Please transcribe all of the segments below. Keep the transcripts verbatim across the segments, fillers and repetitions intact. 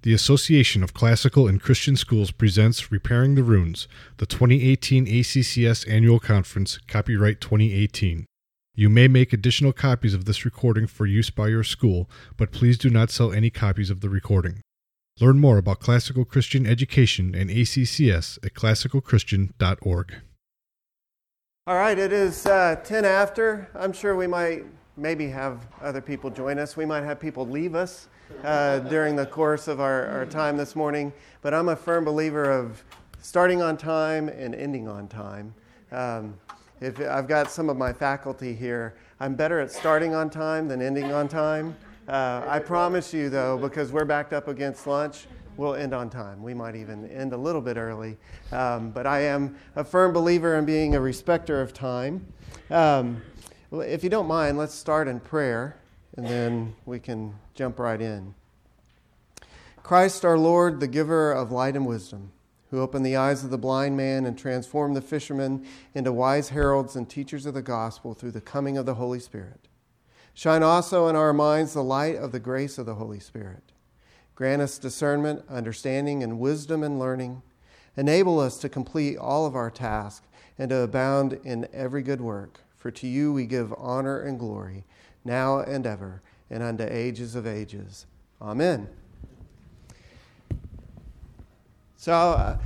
The Association of Classical and Christian Schools presents Repairing the Runes, the twenty eighteen A C C S Annual Conference, copyright twenty eighteen. You may make additional copies of this recording for use by your school, but please do not sell any copies of the recording. Learn more about classical Christian education and A C C S at classical christian dot org. All right, it is uh, ten after. I'm sure we might maybe have other people join us. We might have people leave us uh, during the course of our, our time this morning. But I'm a firm believer of starting on time and ending on time. Um, if I've got some of my faculty here, I'm better at starting on time than ending on time. Uh, I promise you, though, because we're backed up against lunch, we'll end on time. We might even end a little bit early. Um, but I am a firm believer in being a respecter of time. Um, if you don't mind, let's start in prayer, and then we can jump right in. Christ our Lord, the giver of light and wisdom, who opened the eyes of the blind man and transformed the fishermen into wise heralds and teachers of the gospel through the coming of the Holy Spirit. Shine also in our minds the light of the grace of the Holy Spirit. Grant us discernment, understanding, and wisdom and learning. Enable us to complete all of our tasks and to abound in every good work. For to you we give honor and glory, now and ever, and unto ages of ages. Amen. So uh,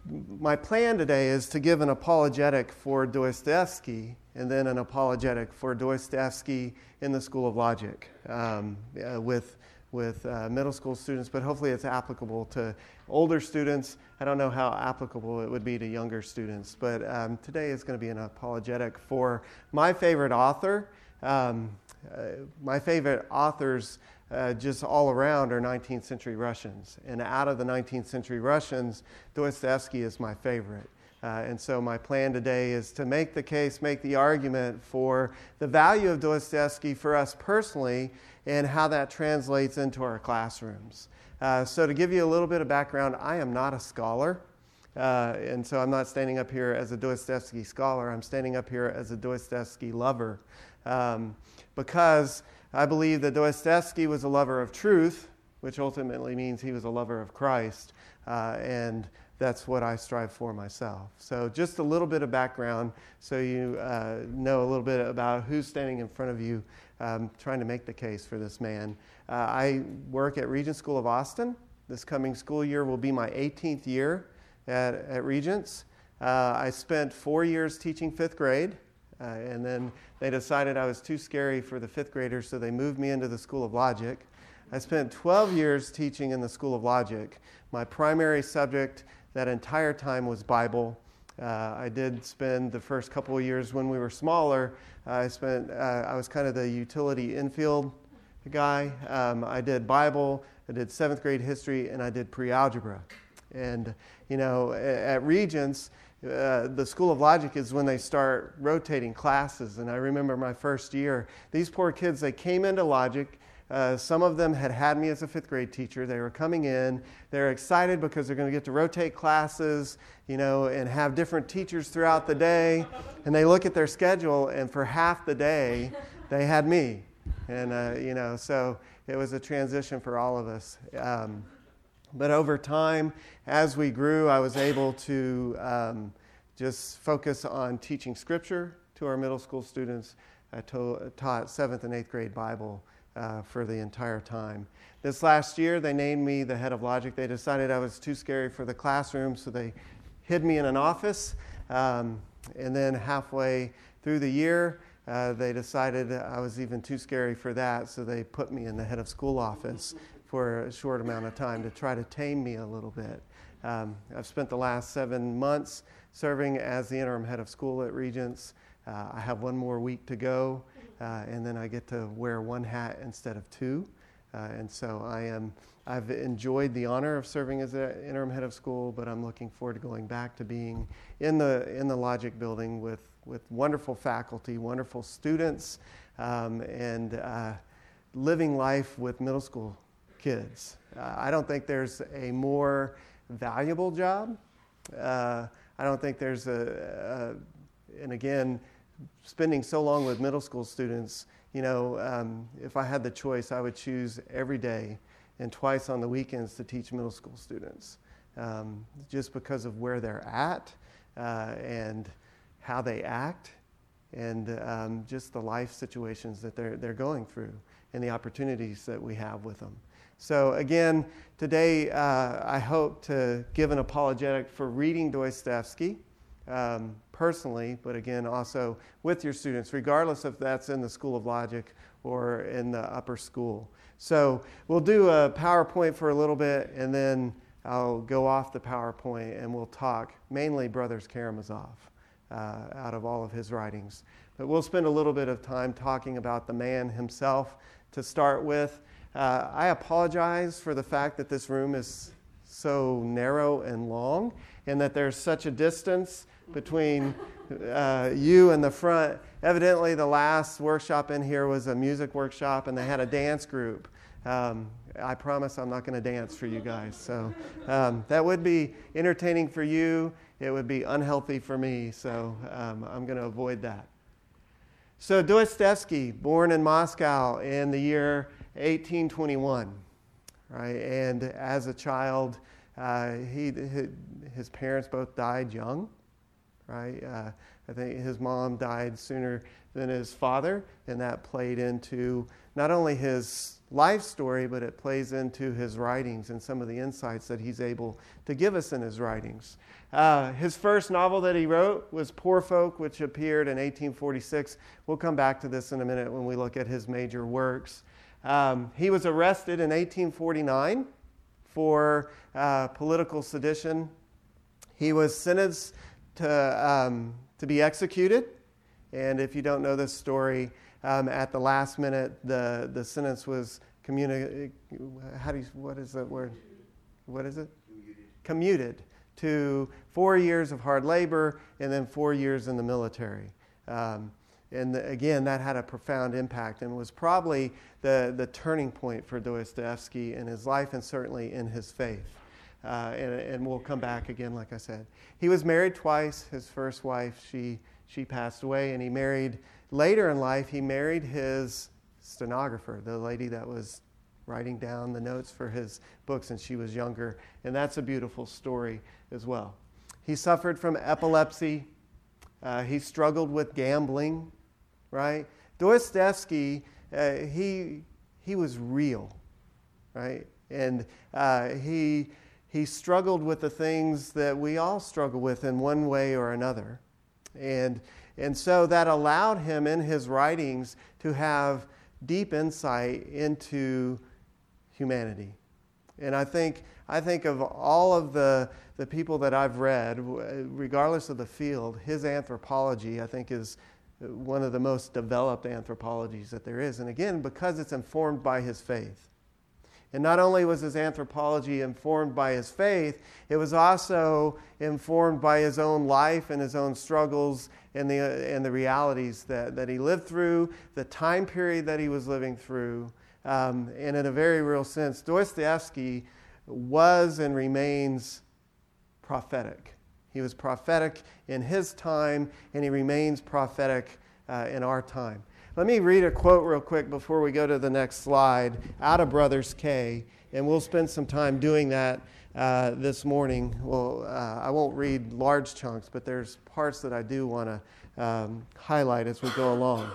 my plan today is to give an apologetic for Dostoevsky and then an apologetic for Dostoevsky in the School of Logic um, uh, with with uh, middle school students, but hopefully it's applicable to older students. I don't know how applicable it would be to younger students, but um, today is going to be an apologetic for my favorite author. Um, uh, my favorite authors uh, just all around are nineteenth century Russians, and out of the nineteenth century Russians, Dostoevsky is my favorite. Uh, and so my plan today is to make the case, make the argument for the value of Dostoevsky for us personally and how that translates into our classrooms. Uh, so to give you a little bit of background, I am not a scholar. Uh, and so I'm not standing up here as a Dostoevsky scholar. I'm standing up here as a Dostoevsky lover. Um, because I believe that Dostoevsky was a lover of truth, which ultimately means he was a lover of Christ. Uh, and that's what I strive for myself. So just a little bit of background so you uh, know a little bit about who's standing in front of you um, trying to make the case for this man. Uh, I work at Regents School of Austin. This coming school year will be my eighteenth year at, at Regents. Uh, I spent four years teaching fifth grade, uh, and then they decided I was too scary for the fifth graders, so they moved me into the School of Logic. I spent twelve years teaching in the School of Logic. My primary subject that entire time was Bible. Uh, I did spend the first couple of years when we were smaller. Uh, I spent. Uh, I was kind of the utility infield guy. Um, I did Bible. I did seventh grade history, and I did pre-algebra. And you know, at, at Regents, uh, the School of Logic is when they start rotating classes. And I remember my first year. These poor kids. They came into Logic. Uh, some of them had had me as a fifth grade teacher. They were coming in. They're excited because they're going to get to rotate classes, you know, and have different teachers throughout the day. And they look at their schedule, and for half the day, they had me. And, uh, you know, so it was a transition for all of us. Um, but over time, as we grew, I was able to um, just focus on teaching Scripture to our middle school students. I to- taught seventh and eighth grade Bible Uh, for the entire time. This last year, they named me the head of Logic. They decided I was too scary for the classroom, so they hid me in an office. Um, and then halfway through the year, uh, they decided I was even too scary for that, so they put me in the head of school office for a short amount of time to try to tame me a little bit. Um, I've spent the last seven months serving as the interim head of school at Regents. Uh, I have one more week to go. Uh, and then I get to wear one hat instead of two. Uh, and so I am, I've enjoyed the honor of serving as an interim head of school, but I'm looking forward to going back to being in the in the Logic building with, with wonderful faculty, wonderful students, um, and uh, living life with middle school kids. Uh, I don't think there's a more valuable job. Uh, I don't think there's a, a, and again, spending so long with middle school students, you know, um, if I had the choice, I would choose every day and twice on the weekends to teach middle school students, um, just because of where they're at uh, and how they act, and um, just the life situations that they're they're going through and the opportunities that we have with them. So again, today uh, I hope to give an apologetic for reading Dostoevsky um, personally, but again also with your students, regardless if that's in the School of Logic or in the upper school. So we'll do a PowerPoint for a little bit, and then I'll go off the PowerPoint and we'll talk mainly Brothers Karamazov uh, out of all of his writings. But we'll spend a little bit of time talking about the man himself to start with. Uh, I apologize for the fact that this room is so narrow and long, and that there's such a distance between uh, you and the front. Evidently, the last workshop in here was a music workshop, and they had a dance group. Um, I promise I'm not going to dance for you guys. So um, that would be entertaining for you. It would be unhealthy for me, so um, I'm going to avoid that. So Dostoevsky, born in Moscow in the year eighteen twenty-one, right? And as a child, uh, he his parents both died young, right? Uh, I think his mom died sooner than his father, and that played into not only his life story, but it plays into his writings and some of the insights that he's able to give us in his writings. Uh, his first novel that he wrote was Poor Folk, which appeared in eighteen forty-six. We'll come back to this in a minute when we look at his major works. Um, he was arrested in eighteen forty-nine for uh, political sedition. He was sentenced to, um, to be executed. And if you don't know this story, um, at the last minute, the, the sentence was communicated. How do you, what is that word? What is it? Commuted. Commuted to four years of hard labor and then four years in the military. Um, and the, again, that had a profound impact and was probably the, the turning point for Dostoevsky in his life and certainly in his faith. Uh, and, and we'll come back again, like I said. He was married twice. His first wife, she she passed away, and he married, later in life, he married his stenographer, the lady that was writing down the notes for his books, and she was younger. And that's a beautiful story as well. He suffered from epilepsy. Uh, he struggled with gambling, right? Dostoevsky, uh, he he was real, right? And uh, he he struggled with the things that we all struggle with in one way or another. And and so that allowed him in his writings to have deep insight into humanity. And I think I think of all of the, the people that I've read, regardless of the field, his anthropology, I think, is one of the most developed anthropologies that there is. And again, because it's informed by his faith. And not only was his anthropology informed by his faith, it was also informed by his own life and his own struggles and the and the realities that, that he lived through, the time period that he was living through. Um, and in a very real sense, Dostoevsky was and remains prophetic. He was prophetic in his time, and he remains prophetic uh, in our time. Let me read a quote real quick before we go to the next slide out of Brothers K, and we'll spend some time doing that uh, this morning. Well, uh, I won't read large chunks, but there's parts that I do want to um, highlight as we go along.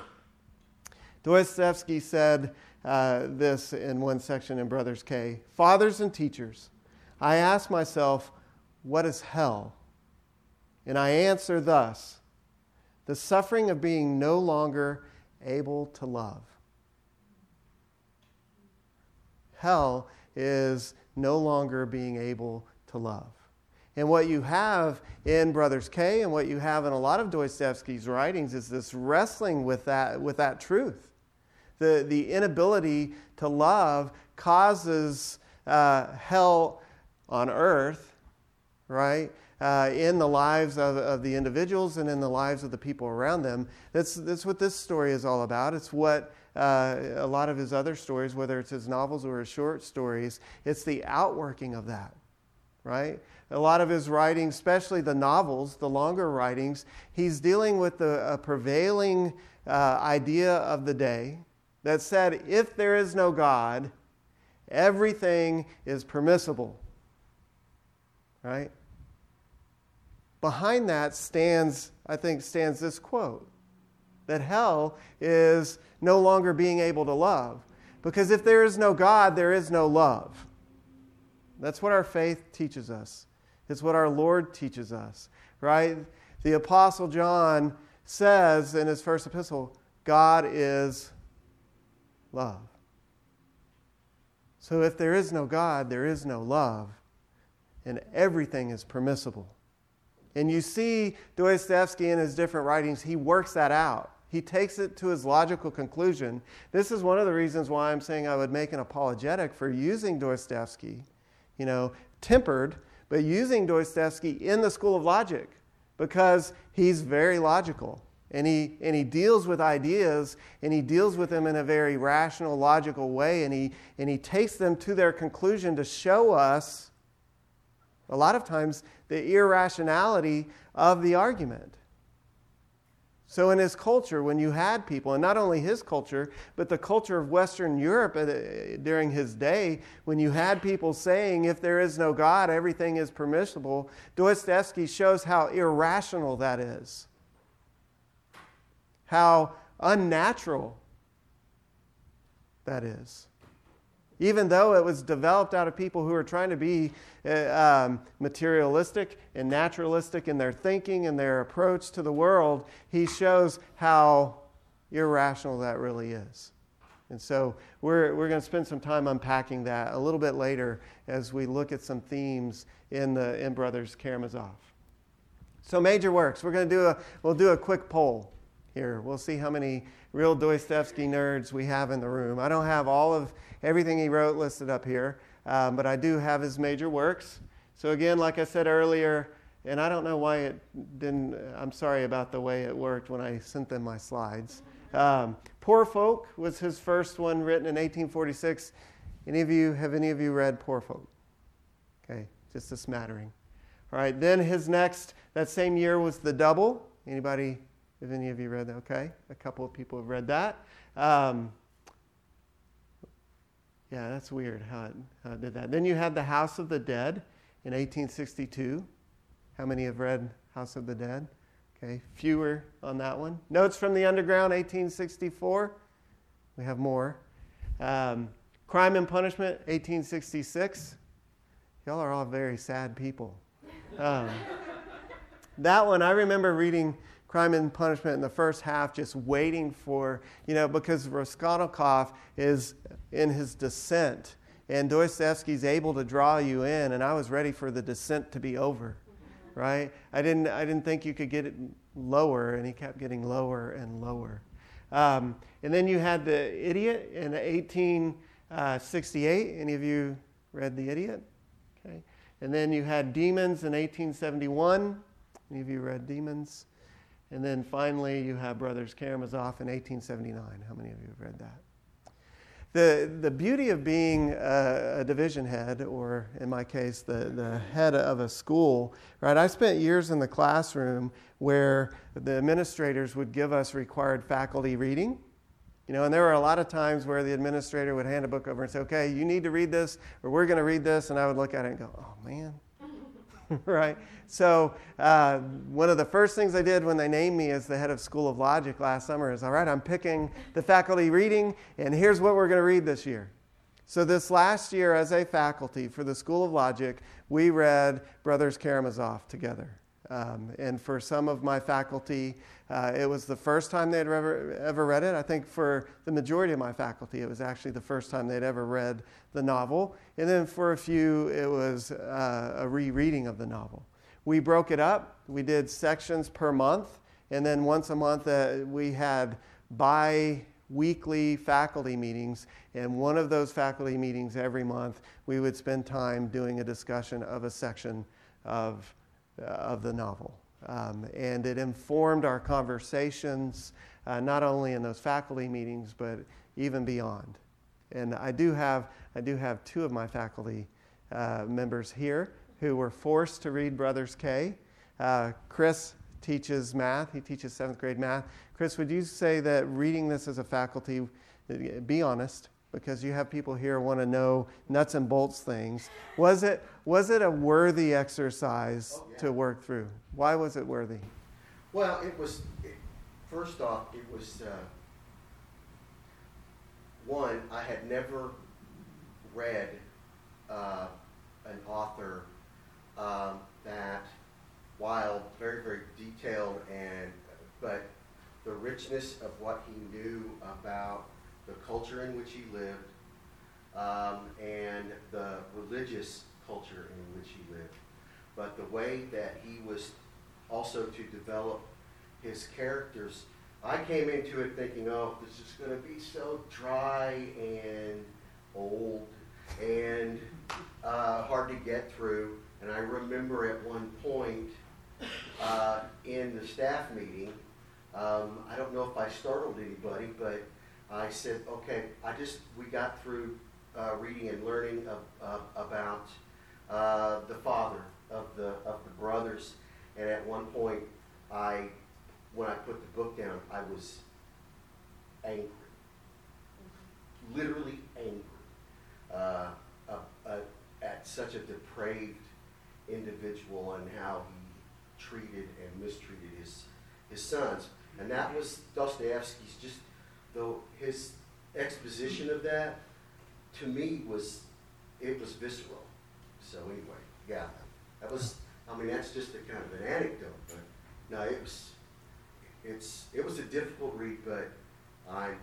Dostoevsky said uh, this in one section in Brothers K. Fathers and teachers, I ask myself, what is hell? And I answer thus, the suffering of being no longer able to love. Hell is no longer being able to love. And what you have in Brothers K and what you have in a lot of Dostoevsky's writings is this wrestling with that, with that truth. The, the inability to love causes uh, hell on earth, right? Uh, in the lives of, of the individuals and in the lives of the people around them. That's, that's what this story is all about. It's what uh, a lot of his other stories, whether it's his novels or his short stories, it's the outworking of that, right? A lot of his writings, especially the novels, the longer writings, he's dealing with the a prevailing uh, idea of the day that said, if there is no God, Everything is permissible. Right? Behind that stands, I think, stands this quote, that hell is no longer being able to love. Because if there is no God, there is no love. That's what our faith teaches us. It's what our Lord teaches us, right? The Apostle John says in his first epistle, God is love. So if there is no God, there is no love, and everything is permissible. And you see Dostoevsky in his different writings, he works that out. He takes it to his logical conclusion. This is one of the reasons why I'm saying I would make an apologetic for using Dostoevsky, you know, tempered, but using Dostoevsky in the School of Logic, because he's very logical. And he, and he deals with ideas, and he deals with them in a very rational, logical way, and he, and he takes them to their conclusion to show us, a lot of times, the irrationality of the argument. So in his culture, when you had people, and not only his culture, but the culture of Western Europe during his day, when you had people saying, if there is no God, everything is permissible, Dostoevsky shows how irrational that is. How unnatural that is. Even though it was developed out of people who are trying to be uh, um, materialistic and naturalistic in their thinking and their approach to the world, he shows how irrational that really is. And so we're, we're going to spend some time unpacking that a little bit later as we look at some themes in the in Brothers Karamazov. So major works. We're going to do a we'll do a quick poll here. We'll see how many real Dostoevsky nerds we have in the room. I don't have all of everything he wrote listed up here, um, but I do have his major works. So again, like I said earlier, and I don't know why it didn't, I'm sorry about the way it worked when I sent them my slides. Um, Poor Folk was his first one, written in eighteen forty-six. Any of you, have any of you read Poor Folk? Okay, just a smattering. All right, then his next, that same year, was The Double. Anybody, have any of you read that? Okay, a couple of people have read that. Um, Yeah, that's weird how it, how it did that. Then you had The House of the Dead in eighteen sixty-two. How many have read House of the Dead? Okay, fewer on that one. Notes from the Underground, eighteen sixty-four. We have more. Um, Crime and Punishment, eighteen sixty-six. Y'all are all very sad people. Um, that one, I remember reading Crime and Punishment in the first half, just waiting for, you know, because Raskolnikov is in his descent, and Dostoevsky's able to draw you in, and I was ready for the descent to be over, right? I didn't, I didn't think you could get it lower, and he kept getting lower and lower. Um, and then you had The Idiot in eighteen sixty-eight. Any of you read The Idiot? Okay. And then you had Demons in eighteen seventy-one. Any of you read Demons? And then finally, you have Brothers Karamazov in eighteen seventy-nine. How many of you have read that? The, the beauty of being a, a division head, or in my case, the, the head of a school, right? I spent years in the classroom where the administrators would give us required faculty reading. You know, and there were a lot of times where the administrator would hand a book over and say, okay, you need to read this, or we're going to read this. And I would look at it and go, oh, man. Right? So uh, one of the first things I did when they named me as the head of School of Logic last summer is, all right, I'm picking the faculty reading, and here's what we're going to read this year. So this last year as a faculty for the School of Logic, we read Brothers Karamazov together. Um, and for some of my faculty, uh, it was the first time they'd ever, ever read it. I think for the majority of my faculty, it was actually the first time they'd ever read the novel. And then for a few, it was uh, a rereading of the novel. We broke it up. We did sections per month. And then once a month, uh, we had bi-weekly faculty meetings. And one of those faculty meetings every month, we would spend time doing a discussion of a section of of the novel. Um, and it informed our conversations, uh, not only in those faculty meetings, but even beyond. And I do have I do have two of my faculty uh, members here who were forced to read Brothers K. Uh, Chris teaches math. He teaches seventh grade math. Chris, would you say that reading this as a faculty, be honest, because you have people here who want to know nuts and bolts things. Was it was it a worthy exercise oh, yeah. to work through? Why was it worthy? Well, it was, it, first off, it was, uh, one, I had never read uh, an author um, that, while very, very detailed, and but the richness of what he knew about the culture in which he lived, um, and the religious culture in which he lived, but the way that he was also to develop his characters. I came into it thinking, oh, this is going to be so dry and old and uh, hard to get through. And I remember at one point uh, in the staff meeting, um, I don't know if I startled anybody, but I said, okay, I just, we got through uh, reading and learning of, of, about uh, the father of the of the brothers. And at one point, I, when I put the book down, I was angry, literally angry, uh, uh, uh, at such a depraved individual and how he treated and mistreated his his sons. And that was Dostoevsky's, just though his exposition of that, to me, was, it was visceral. So anyway, yeah, that was, I mean, that's just a kind of an anecdote, but no, it was, it's, it was a difficult read, but I'm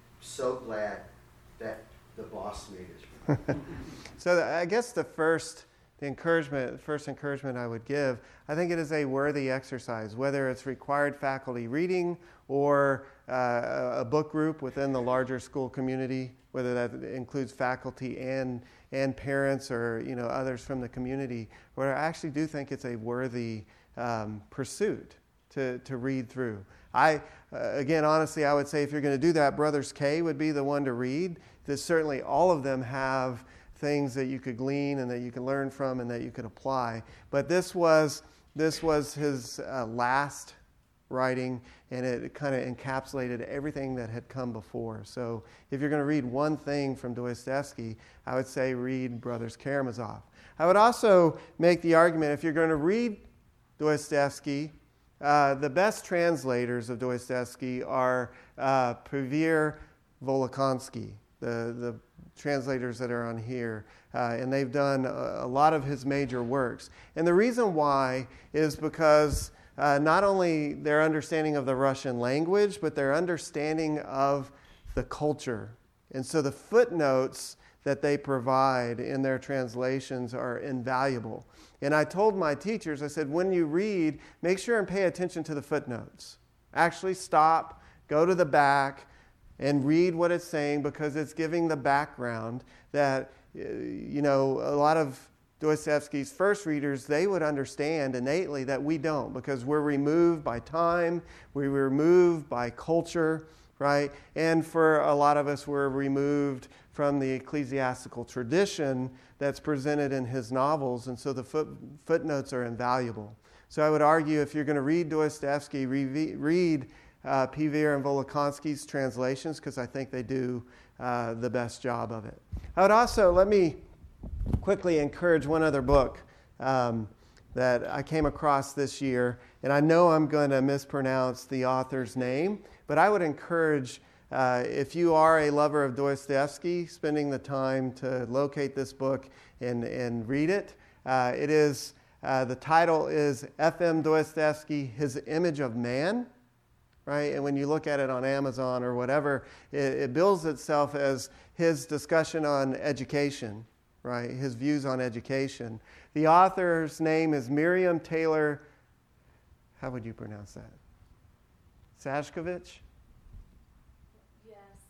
so glad that the boss made it. So I guess the first, the encouragement, the first encouragement I would give, I think it is a worthy exercise, whether it's required faculty reading or uh, a book group within the larger school community, whether that includes faculty and and parents or you know others from the community. Where I actually do think it's a worthy um, pursuit to to read through. I uh, again, honestly, I would say if you're going to do that, Brothers K would be the one to read. That certainly all of them have things that you could glean and that you can learn from and that you could apply. But this was this was his uh, last writing, and it kind of encapsulated everything that had come before. So if you're going to read one thing from Dostoevsky, I would say read Brothers Karamazov. I would also make the argument, if you're going to read Dostoevsky, uh, the best translators of Dostoevsky are uh, Pevir Volokonsky, the, the translators that are on here, uh, and they've done a, a lot of his major works. And the reason why is because Uh, not only their understanding of the Russian language, but their understanding of the culture. And so the footnotes that they provide in their translations are invaluable. And I told my teachers, I said, when you read, make sure and pay attention to the footnotes. Actually stop, go to the back, and read what it's saying, because it's giving the background that, you know, a lot of Dostoevsky's first readers, they would understand innately that we don't, because we're removed by time, we're removed by culture, right? And for a lot of us, we're removed from the ecclesiastical tradition that's presented in his novels, and so the foot, footnotes are invaluable. So I would argue if you're going to read Dostoevsky, re- read uh, Pevir and Volokonsky's translations, because I think they do uh, the best job of it. I would also, let me quickly encourage one other book um, that I came across this year, and I know I'm going to mispronounce the author's name, but I would encourage, uh, if you are a lover of Dostoevsky, spending the time to locate this book and, and read it. Uh, it is, uh, the title is F M Dostoevsky, His Image of Man, right? And when you look at it on Amazon or whatever, it, it bills itself as his discussion on education, right? His views on education. The author's name is Miriam Taylor. How would you pronounce that? Sashkovich? Yes.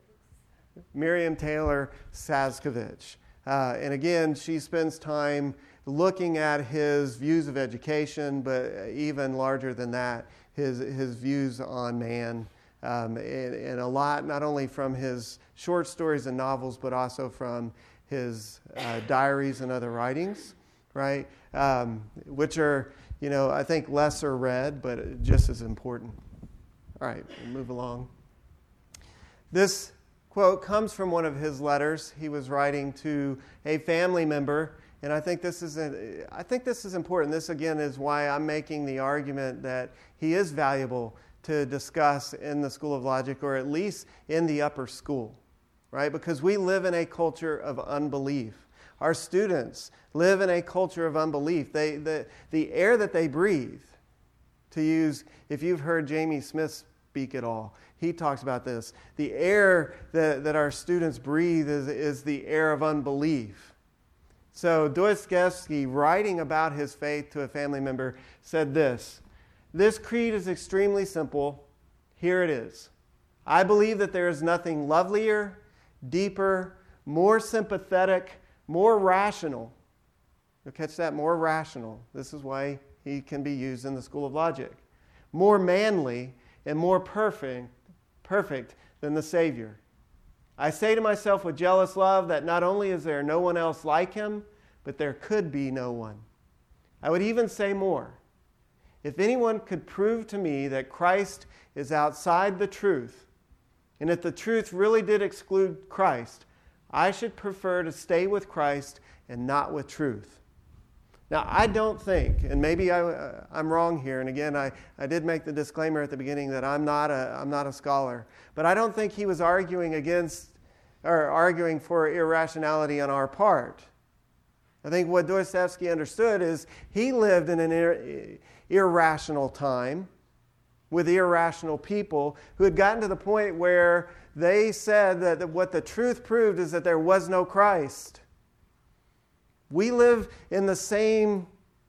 Miriam Taylor Sashkovich. Uh, and again, she spends time looking at his views of education, but even larger than that, his his views on man. Um, and, and a lot, not only from his short stories and novels, but also from his uh, diaries and other writings, right? Um, which are, you know, I think lesser read, but just as important. All right, we'll move along. This quote comes from one of his letters he was writing to a family member. And I think this is a, I think this is important. This, again, is why I'm making the argument that he is valuable to discuss in the School of Logic, or at least in the upper school, right? Because we live in a culture of unbelief. Our students live in a culture of unbelief. They, the, the air that they breathe, to use, if you've heard Jamie Smith speak at all, he talks about this. The air that, that our students breathe is, is the air of unbelief. So Dostoevsky, writing about his faith to a family member, said this: "This creed is extremely simple. Here it is. I believe that there is nothing lovelier, deeper, more sympathetic, more rational." You'll catch that, more rational. This is why he can be used in the School of Logic. "More manly and more perfect, perfect than the Savior. I say to myself with jealous love that not only is there no one else like him, but there could be no one. I would even say more. If anyone could prove to me that Christ is outside the truth, and if the truth really did exclude Christ, I should prefer to stay with Christ and not with truth." Now, I don't think, and maybe I, uh, I'm wrong here, and again, I, I did make the disclaimer at the beginning that I'm not a, I'm not a scholar, but I don't think he was arguing against, or arguing for irrationality on our part. I think what Dostoevsky understood is he lived in an ir- irrational time with irrational people who had gotten to the point where they said that what the truth proved is that there was no Christ. We live in the same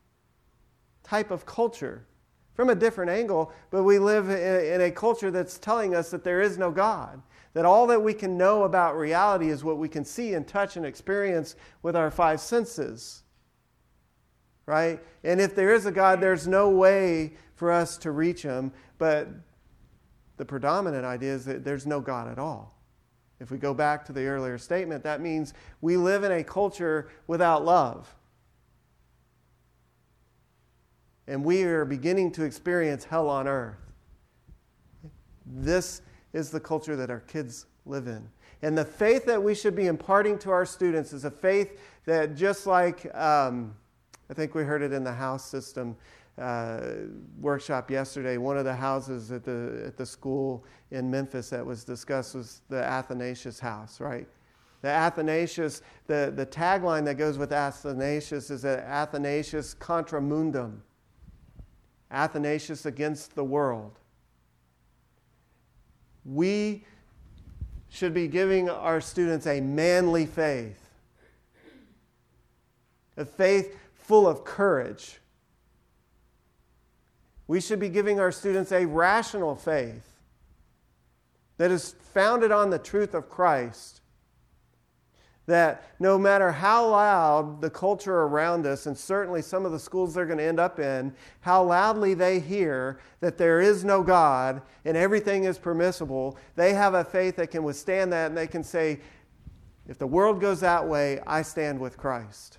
type of culture from a different angle, but we live in a culture that's telling us that there is no God, that all that we can know about reality is what we can see and touch and experience with our five senses, right? And if there is a God, there's no way for us to reach him, but the predominant idea is that there's no God at all. If we go back to the earlier statement, that means we live in a culture without love. And we are beginning to experience hell on earth. This is the culture that our kids live in. And the faith that we should be imparting to our students is a faith that, just like, um, I think we heard it in the house system uh, workshop yesterday, one of the houses at the at the school in Memphis that was discussed was the Athanasius house, right? The Athanasius, the, the tagline that goes with Athanasius is that Athanasius contra mundum. Athanasius against the world. We should be giving our students a manly faith, a faith full of courage. We should be giving our students a rational faith that is founded on the truth of Christ, that no matter how loud the culture around us, and certainly some of the schools they're going to end up in, how loudly they hear that there is no God and everything is permissible, they have a faith that can withstand that, and they can say, if the world goes that way, I stand with Christ.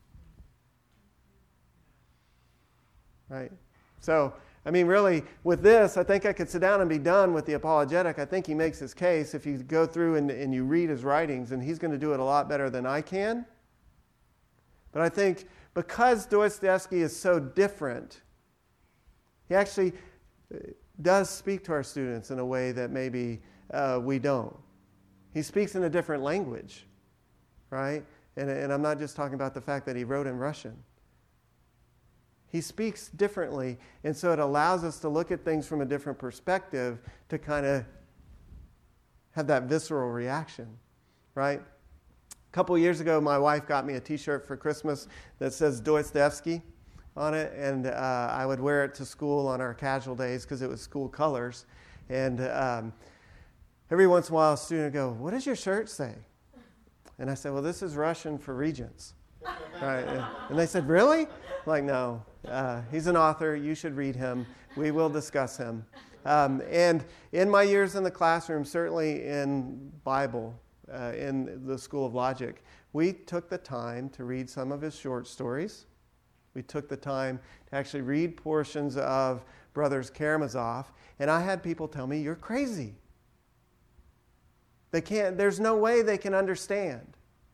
Right? So, I mean, really, with this, I think I could sit down and be done with the apologetic. I think he makes his case if you go through and, and you read his writings, and he's going to do it a lot better than I can. But I think because Dostoevsky is so different, he actually does speak to our students in a way that maybe uh, we don't. He speaks in a different language, right? And, and I'm not just talking about the fact that he wrote in Russian. He speaks differently, and so it allows us to look at things from a different perspective to kind of have that visceral reaction, right? A couple years ago, my wife got me a T-shirt for Christmas that says Dostoevsky on it, and uh, I would wear it to school on our casual days because it was school colors. And um, every once in a while, a student would go, "What does your shirt say?" And I said, "Well, this is Russian for regents." Right? And they said, "Really?" I'm like, no. Uh, he's an author. You should read him. We will discuss him. Um, and in my years in the classroom, certainly in Bible, uh, in the School of Logic, we took the time to read some of his short stories. We took the time to actually read portions of Brothers Karamazov. And I had people tell me, "You're crazy. They can't, there's no way they can understand.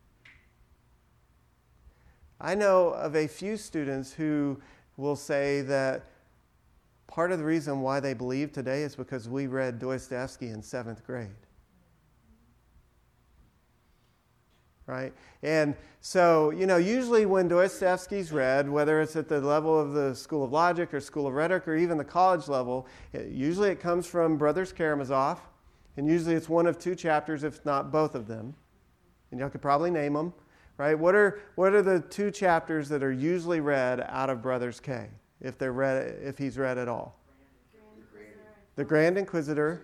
I know of a few students who will say that part of the reason why they believe today is because we read Dostoevsky in seventh grade. Right? And so, you know, usually when Dostoevsky's read, whether it's at the level of the School of Logic or School of Rhetoric or even the college level, it, usually it comes from Brothers Karamazov, and usually it's one of two chapters, if not both of them. And y'all could probably name them. Right? What are what are the two chapters that are usually read out of Brothers K, if they're read, if he's read at all? The Grand Inquisitor.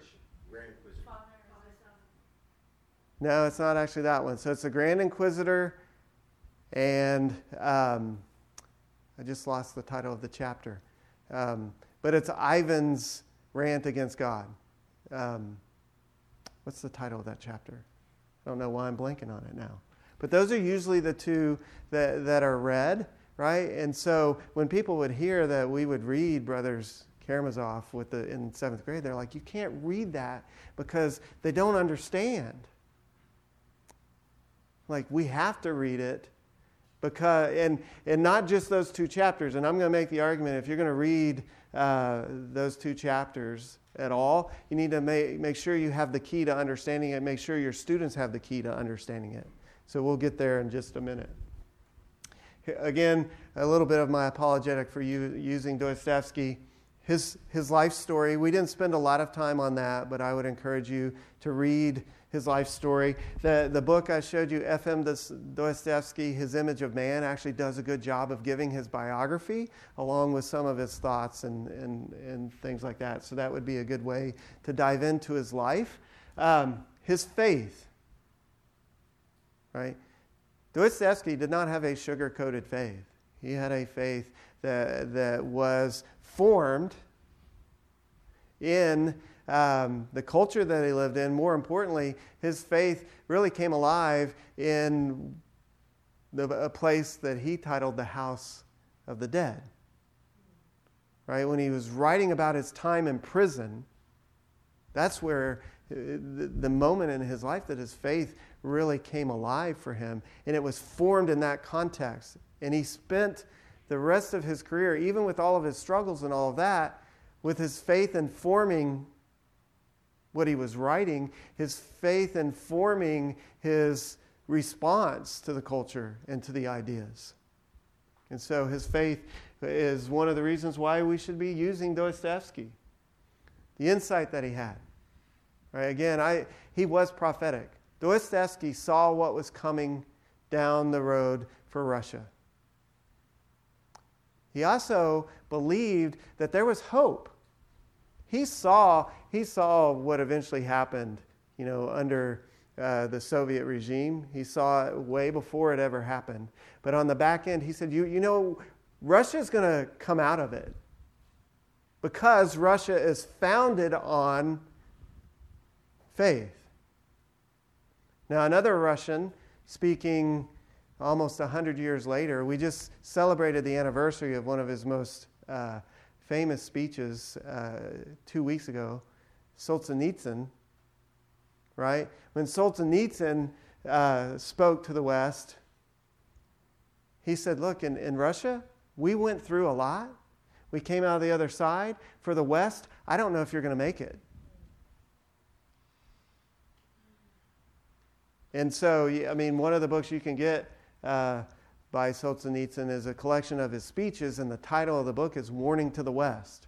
No, it's not actually that one. So it's the Grand Inquisitor, and um, I just lost the title of the chapter. Um, but it's Ivan's rant against God. Um, what's the title of that chapter? I don't know why I'm blanking on it now. But those are usually the two that, that are read, right? And so when people would hear that we would read Brothers Karamazov with the, in seventh grade, they're like, you can't read that because they don't understand. Like, we have to read it because, and, and not just those two chapters. And I'm going to make the argument, if you're going to read uh, those two chapters at all, you need to make, make sure you have the key to understanding it, make sure your students have the key to understanding it. So we'll get there in just a minute. Again, a little bit of my apologetic for you using Dostoevsky. His, his life story, we didn't spend a lot of time on that, but I would encourage you to read his life story. The, the book I showed you, F M Dostoevsky, His Image of Man, actually does a good job of giving his biography along with some of his thoughts and, and, and things like that. So that would be a good way to dive into his life. Um, his faith. Right? Dostoevsky did not have a sugar-coated faith. He had a faith that, that was formed in um, the culture that he lived in. More importantly, his faith really came alive in the, a place that he titled the House of the Dead. Right? When he was writing about his time in prison, that's where the, the moment in his life that his faith really came alive for him, and it was formed in that context. And he spent the rest of his career, even with all of his struggles and all of that, with his faith informing what he was writing, his faith informing his response to the culture and to the ideas. And so his faith is one of the reasons why we should be using Dostoevsky. The insight that he had. Right? Again, I, he was prophetic. Dostoevsky saw what was coming down the road for Russia. He also believed that there was hope. He saw, he saw what eventually happened, you know, under uh, the Soviet regime. He saw it way before it ever happened. But on the back end, he said, you, you know, Russia's going to come out of it because Russia is founded on faith. Now, another Russian, speaking almost one hundred years later, we just celebrated the anniversary of one of his most uh, famous speeches uh, two weeks ago, Solzhenitsyn, right? When Solzhenitsyn uh, spoke to the West, he said, look, in, in Russia, we went through a lot. We came out of the other side. For the West, I don't know if you're going to make it. And so, I mean, one of the books you can get uh, by Solzhenitsyn is a collection of his speeches, and the title of the book is Warning to the West,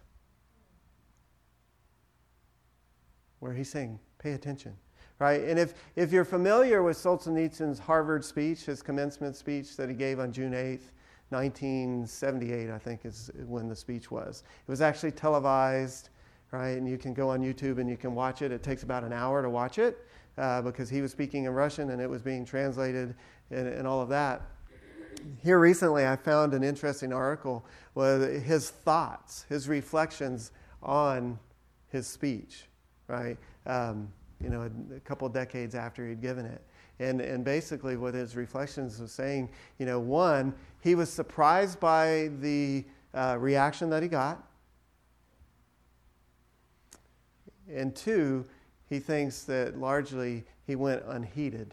where he's saying, pay attention, right? And if, if you're familiar with Solzhenitsyn's Harvard speech, his commencement speech that he gave on June eighth, nineteen seventy-eight, I think is when the speech was. It was actually televised, right? And you can go on YouTube and you can watch it. It takes about an hour to watch it. Uh, because he was speaking in Russian and it was being translated and, and all of that. Here recently I found an interesting article with his thoughts, his reflections on his speech, right? Um, you know, a, a couple of decades after he'd given it. And, and basically what his reflections was saying, you know, one, he was surprised by the uh, reaction that he got. And two, he thinks that largely he went unheeded.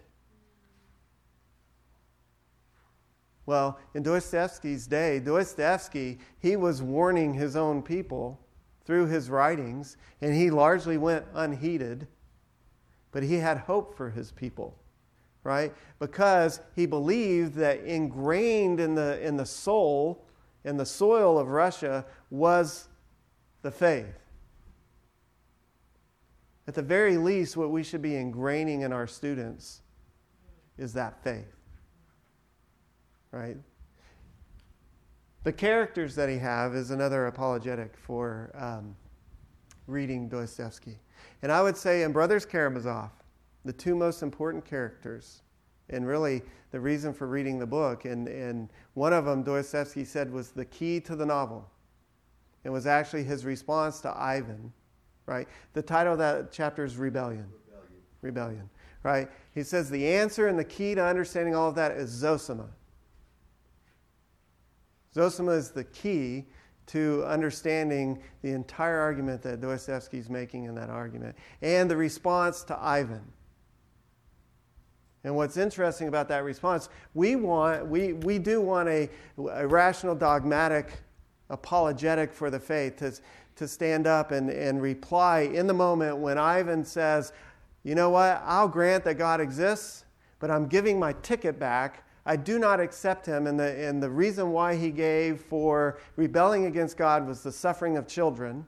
Well, in Dostoevsky's day, Dostoevsky, he was warning his own people through his writings, and he largely went unheeded, but he had hope for his people, right? Because he believed that ingrained in the, in the soul, in the soil of Russia, was the faith. At the very least, what we should be ingraining in our students is that faith. Right? The characters that he have is another apologetic for um, reading Dostoevsky. And I would say in Brothers Karamazov, the two most important characters, and really the reason for reading the book, and, and one of them Dostoevsky said was the key to the novel. It was actually his response to Ivan. Right? The title of that chapter is Rebellion. Rebellion. Rebellion. Right? He says the answer and the key to understanding all of that is Zosima. Zosima is the key to understanding the entire argument that Dostoevsky is making in that argument, and the response to Ivan. And what's interesting about that response, we want, we, we do want a, a rational, dogmatic, apologetic for the faith to, to stand up and, and reply in the moment when Ivan says, you know what, I'll grant that God exists, but I'm giving my ticket back. I do not accept him, and the, and the reason why he gave for rebelling against God was the suffering of children.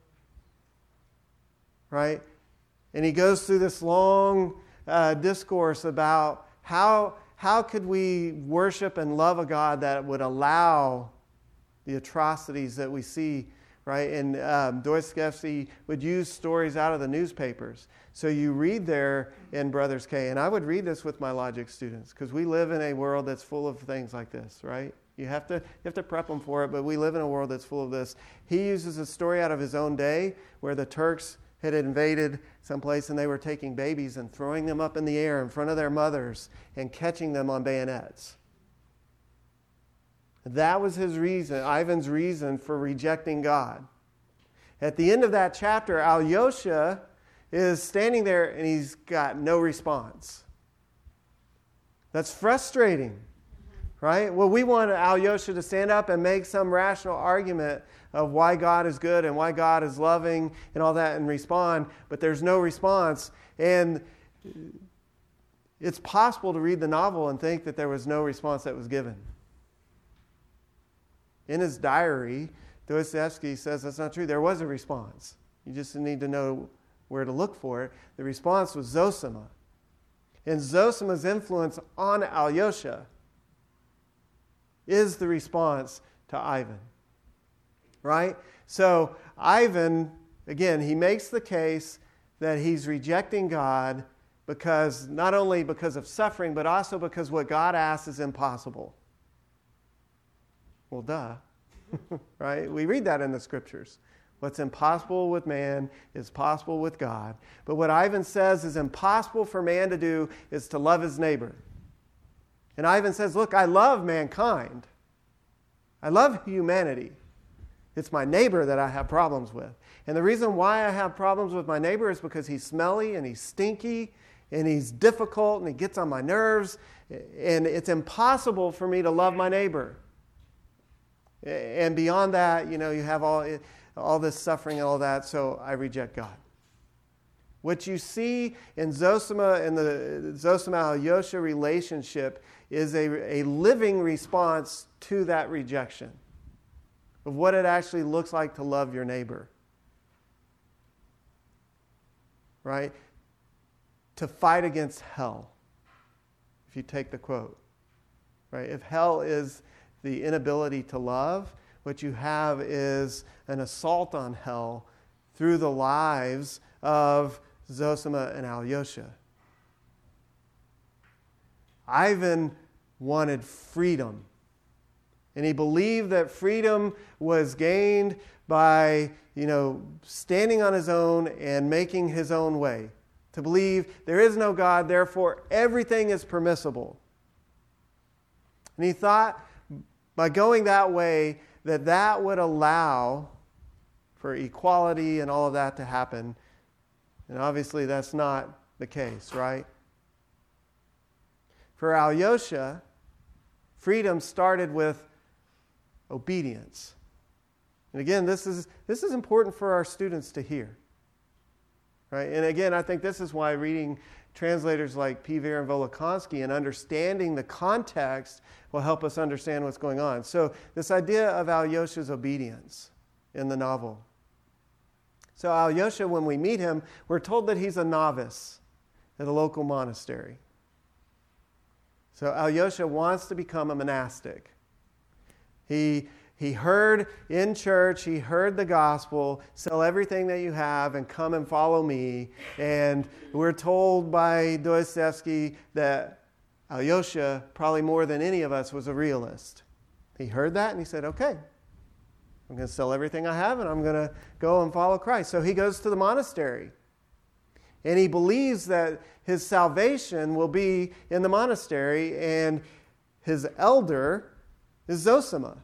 Right? And he goes through this long uh, discourse about how, how could we worship and love a God that would allow the atrocities that we see, right? And um, Dostoevsky would use stories out of the newspapers. So you read there in Brothers K, and I would read this with my logic students, because we live in a world that's full of things like this, right? You have to you have to prep them for it, but we live in a world that's full of this. He uses a story out of his own day where the Turks had invaded someplace and they were taking babies and throwing them up in the air in front of their mothers and catching them on bayonets. That was his reason, Ivan's reason for rejecting God. At the end of that chapter, Alyosha is standing there and he's got no response. That's frustrating, right? Well, we want Alyosha to stand up and make some rational argument of why God is good and why God is loving and all that and respond, but there's no response. And it's possible to read the novel and think that there was no response that was given. In his diary, Dostoevsky says that's not true. There was a response. You just need to know where to look for it. The response was Zosima. And Zosima's influence on Alyosha is the response to Ivan. Right? So Ivan, again, he makes the case that he's rejecting God because not only because of suffering, but also because what God asks is impossible. Well, duh. Right? We read that in the scriptures. What's impossible with man is possible with God. But what Ivan says is impossible for man to do is to love his neighbor. And Ivan says, look, I love mankind. I love humanity. It's my neighbor that I have problems with. And the reason why I have problems with my neighbor is because he's smelly and he's stinky and he's difficult and he gets on my nerves. And it's impossible for me to love my neighbor. And beyond that, you know, you have all, all this suffering and all that, so I reject God. What you see in Zosima and the Zosima-Alyosha relationship is a, a living response to that rejection of what it actually looks like to love your neighbor. Right? To fight against hell, if you take the quote. Right? If hell is the inability to love, what you have is an assault on hell through the lives of Zosima and Alyosha. Ivan wanted freedom. And he believed that freedom was gained by, you know, standing on his own and making his own way. To believe there is no God, therefore everything is permissible. And he thought by going that way that that would allow for equality and all of that to happen And obviously that's not the case, right? For Alyosha, freedom started with obedience. And again, this is this is important for our students to hear. Right? And again, I think this is why reading translators like Pever and Volokhonsky and understanding the context will help us understand what's going on. So this idea of Alyosha's obedience in the novel. So Alyosha, when we meet him, we're told that he's a novice at a local monastery. So Alyosha wants to become a monastic. He He heard in church, he heard the gospel, sell everything that you have and come and follow me. And we're told by Dostoevsky that Alyosha, probably more than any of us, was a realist. He heard that and he said, okay, I'm going to sell everything I have and I'm going to go and follow Christ. So he goes to the monastery. And he believes that his salvation will be in the monastery, and his elder is Zosima.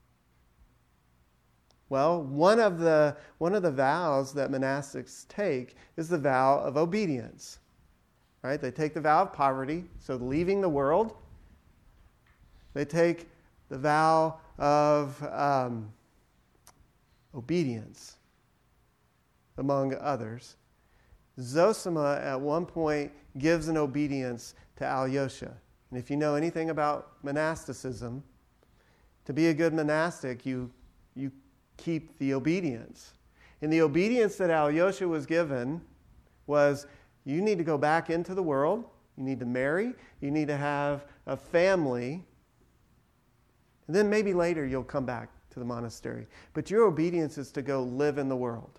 Well, one of the one of the vows that monastics take is the vow of obedience. Right? They take the vow of poverty, so leaving the world. They take the vow of um, obedience, among others. Zosima at one point gives an obedience to Alyosha. And if you know anything about monasticism, to be a good monastic, you you keep the obedience. And the obedience that Alyosha was given was, you need to go back into the world, you need to marry, you need to have a family, and then maybe later you'll come back to the monastery. But your obedience is to go live in the world.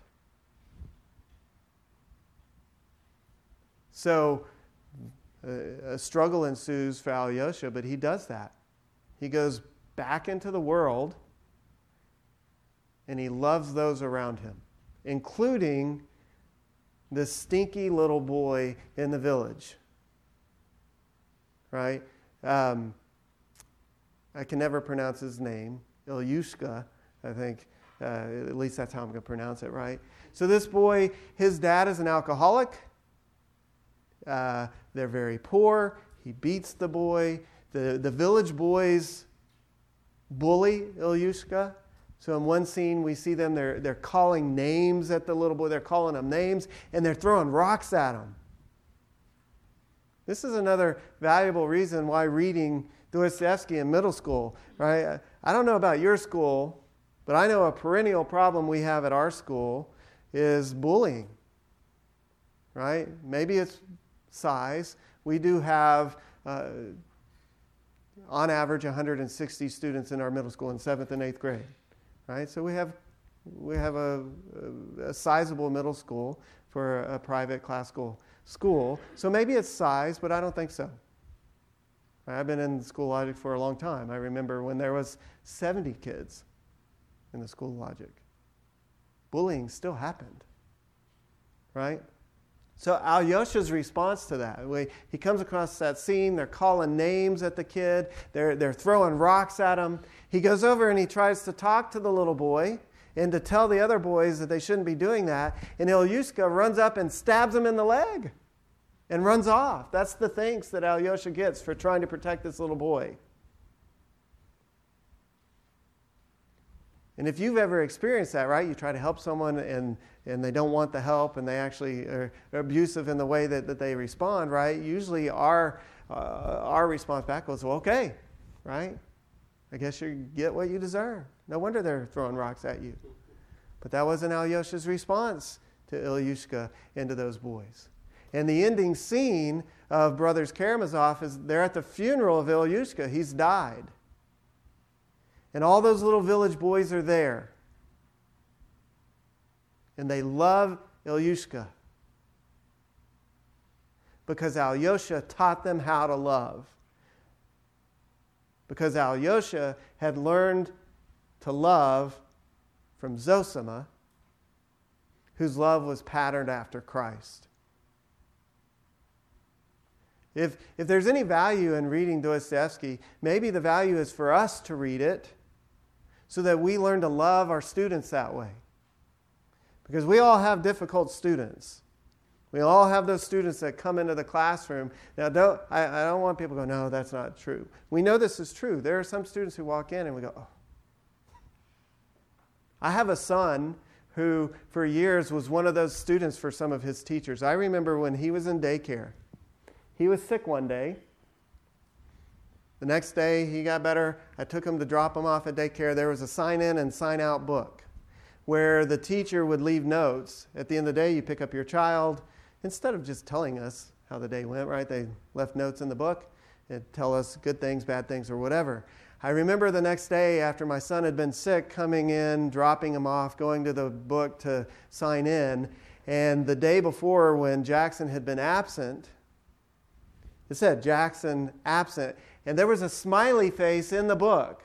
So uh, a struggle ensues for Alyosha, but he does that. He goes back into the world, and he loves those around him, including this stinky little boy in the village. Right? Um, I can never pronounce his name. Ilyushka, I think. Uh, at least that's how I'm going to pronounce it, right? So this boy, his dad is an alcoholic. Uh, they're very poor. He beats the boy. The, the village boys bully Ilyushka. So in one scene, we see them, they're, they're calling names at the little boy. They're calling him names, and they're throwing rocks at him. This is another valuable reason why reading Dostoevsky in middle school, right? I don't know about your school, but I know a perennial problem we have at our school is bullying, right? Maybe it's size. We do have, uh, on average, one hundred sixty students in our middle school in seventh and eighth grade. Right, so we have we have a, a, a sizable middle school for a, a private classical school. So maybe it's size, but I don't think so. I've been in School of Logic for a long time. I remember when there was seventy kids in the School of Logic. Bullying still happened, right? So Alyosha's response to that, we, he comes across that scene, they're calling names at the kid, they're, they're throwing rocks at him. He goes over and he tries to talk to the little boy and to tell the other boys that they shouldn't be doing that. And Ilyushka runs up and stabs him in the leg and runs off. That's the thanks that Alyosha gets for trying to protect this little boy. And if you've ever experienced that, right, you try to help someone and, and they don't want the help and they actually are, are abusive in the way that, that they respond, right, usually our, uh, our response back goes, well, okay, right, I guess you get what you deserve. No wonder they're throwing rocks at you. But that wasn't Alyosha's response to Ilyushka and to those boys. And the ending scene of Brothers Karamazov is they're at the funeral of Ilyushka. He's died. And all those little village boys are there. And they love Ilyushka because Alyosha taught them how to love. Because Alyosha had learned to love from Zosima, whose love was patterned after Christ. If, if there's any value in reading Dostoevsky, maybe the value is for us to read it so that we learn to love our students that way. Because we all have difficult students. We all have those students that come into the classroom. Now, don't, I, I don't want people to go, no, that's not true. We know this is true. There are some students who walk in and we go, oh. I have a son who, for years, was one of those students for some of his teachers. I remember when he was in daycare. He was sick one day. The next day, he got better. I took him to drop him off at daycare. There was a sign-in and sign-out book where the teacher would leave notes. At the end of the day, you pick up your child. Instead of just telling us how the day went, right? They left notes in the book and tell us good things, bad things, or whatever. I remember the next day after my son had been sick, coming in, dropping him off, going to the book to sign in. And the day before, when Jackson had been absent, it said Jackson absent. And there was a smiley face in the book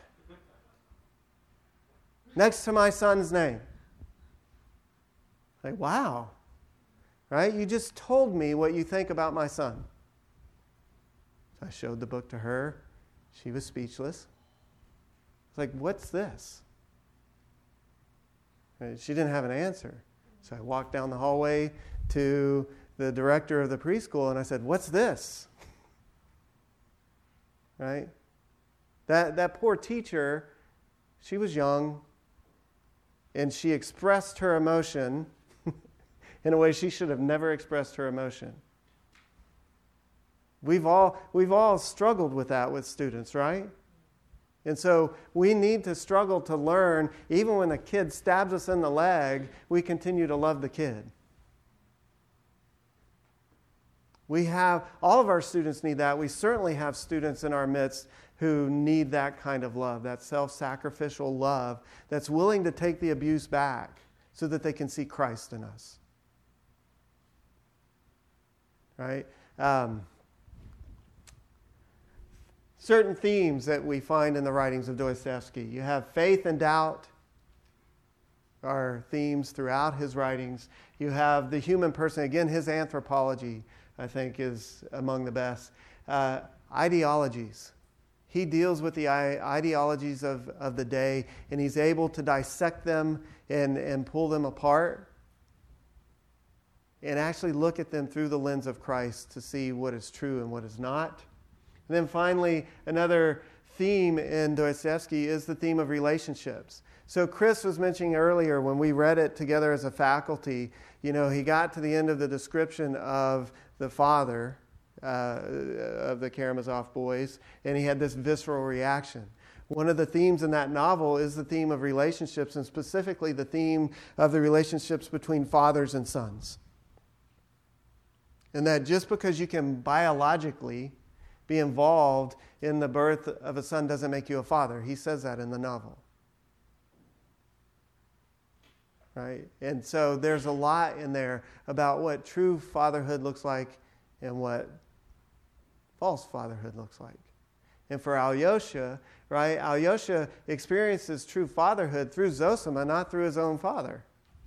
next to my son's name. Like, wow. Right? You just told me what you think about my son. So I showed the book to her. She was speechless. It's like, what's this? Right? She didn't have an answer. So I walked down the hallway to the director of the preschool and I said, what's this? Right? That, that poor teacher, she was young and she expressed her emotion in a way she should have never expressed her emotion. We've all, we've all struggled with that with students, right? And so we need to struggle to learn, even when a kid stabs us in the leg, we continue to love the kid. We have, all of our students need that. We certainly have students in our midst who need that kind of love, that self-sacrificial love that's willing to take the abuse back so that they can see Christ in us. Right? Um, certain themes that we find in the writings of Dostoevsky. You have faith and doubt are themes throughout his writings. You have the human person. Again, his anthropology, I think, is among the best. Uh, ideologies. He deals with the ideologies of, of the day, and he's able to dissect them and, and pull them apart and actually look at them through the lens of Christ to see what is true and what is not. And then finally, another theme in Dostoevsky is the theme of relationships. So Chris was mentioning earlier when we read it together as a faculty, you know, he got to the end of the description of the father uh, of the Karamazov boys, and he had this visceral reaction. One of the themes in that novel is the theme of relationships, and specifically the theme of the relationships between fathers and sons. And that just because you can biologically be involved in the birth of a son doesn't make you a father. He says that in the novel. Right? And so there's a lot in there about what true fatherhood looks like and what false fatherhood looks like. And for Alyosha, right, Alyosha experiences true fatherhood through Zosima, not through his own father.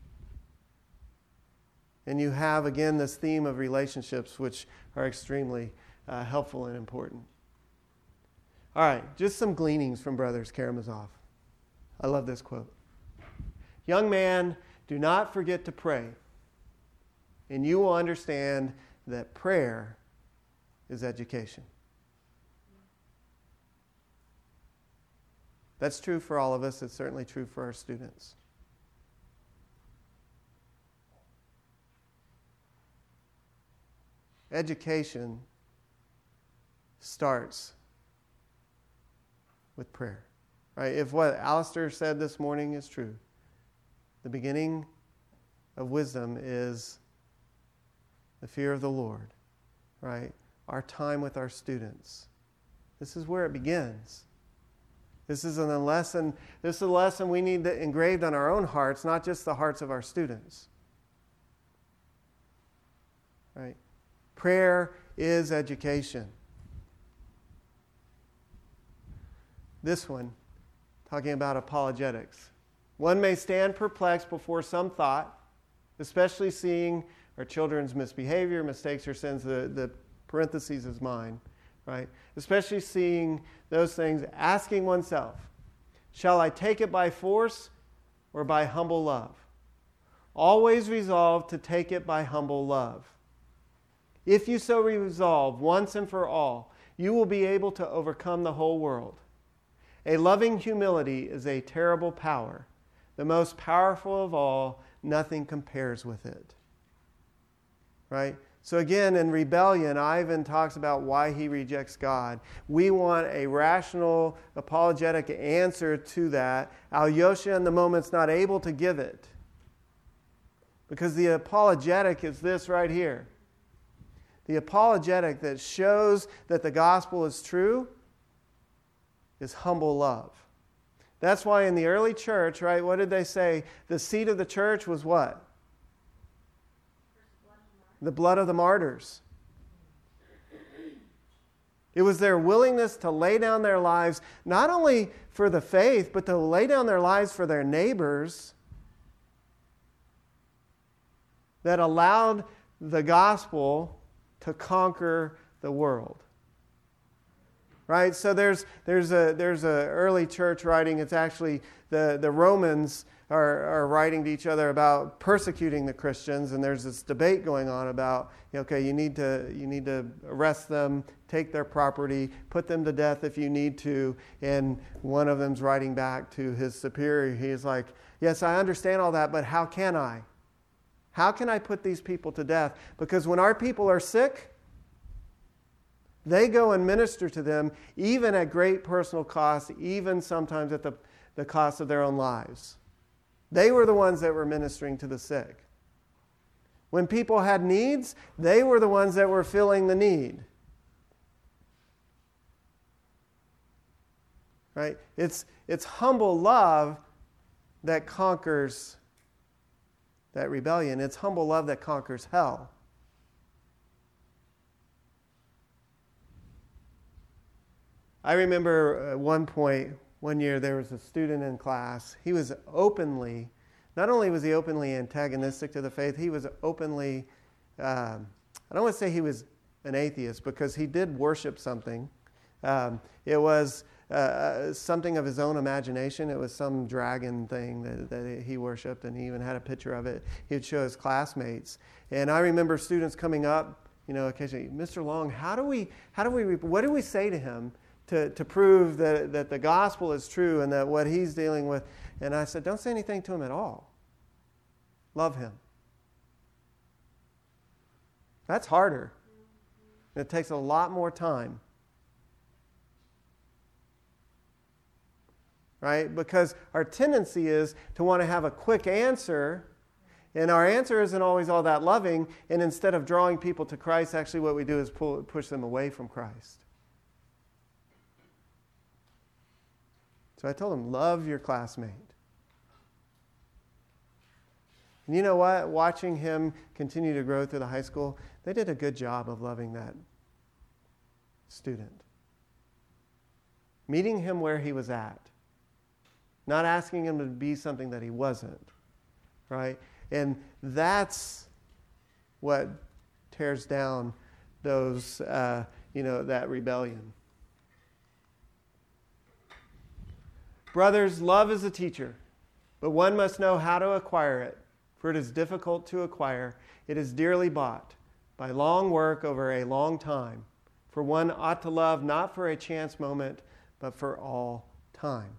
And you have, again, this theme of relationships, which are extremely uh, helpful and important. All right, just some gleanings from Brothers Karamazov. I love this quote. Young man, do not forget to pray, and you will understand that prayer is education. That's true for all of us. It's certainly true for our students. Education starts with prayer. Right? If what Alistair said this morning is true, the beginning of wisdom is the fear of the Lord. Right? Our time with our students. This is where it begins. This is a lesson, this is a lesson we need to engraved on our own hearts, not just the hearts of our students. Right? Prayer is education. This one, talking about apologetics. One may stand perplexed before some thought, especially seeing our children's misbehavior, mistakes, or sins. The, the parentheses is mine, right? Especially seeing those things, asking oneself, shall I take it by force or by humble love? Always resolve to take it by humble love. if you so resolve once and for all, you will be able to overcome the whole world. A loving humility is a terrible power. The most powerful of all, nothing compares with it. Right? So again, in rebellion, Ivan talks about why he rejects God. We want a rational, apologetic answer to that. Alyosha in the moment's not able to give it. Because the apologetic is this right here. The apologetic that shows that the gospel is true is humble love. That's why in the early church, right, what did they say? The seat of the church was what? The blood of the martyrs. It was their willingness to lay down their lives, not only for the faith, but to lay down their lives for their neighbors, that allowed the gospel to conquer the world. Right? So there's there's a there's a early church writing. It's actually the, the Romans are, are writing to each other about persecuting the Christians, and there's this debate going on about, okay, you need to you need to arrest them, take their property, put them to death if you need to. And one of them's writing back to his superior. He's like, yes, I understand all that, but how can I? How can I put these people to death? Because when our people are sick, they go and minister to them, even at great personal cost, even sometimes at the, the cost of their own lives. They were the ones that were ministering to the sick. When people had needs, they were the ones that were filling the need. Right? It's, it's humble love that conquers that rebellion. It's humble love that conquers hell. I remember at one point, one year, there was a student in class. He was openly, not only was he openly antagonistic to the faith, he was openly, um, I don't want to say he was an atheist, because he did worship something. Um, it was uh, something of his own imagination. It was some dragon thing that, that he worshipped, and he even had a picture of it. He would show his classmates. And I remember students coming up, you know, occasionally, Mister Long, how do we, how do we, what do we say to him to, to prove that, that the gospel is true and that what he's dealing with? And I said, don't say anything to him at all. Love him. That's harder. It takes a lot more time. Right? Because our tendency is to want to have a quick answer, and our answer isn't always all that loving, and instead of drawing people to Christ, actually what we do is pull, push them away from Christ. So I told him, love your classmate. And you know what? Watching him continue to grow through the high school, they did a good job of loving that student. Meeting him where he was at. Not asking him to be something that he wasn't. Right? And that's what tears down those, uh, you know, that rebellion. Brothers, love is a teacher, but one must know how to acquire it, for it is difficult to acquire. It is dearly bought by long work over a long time. For one ought to love not for a chance moment, but for all time.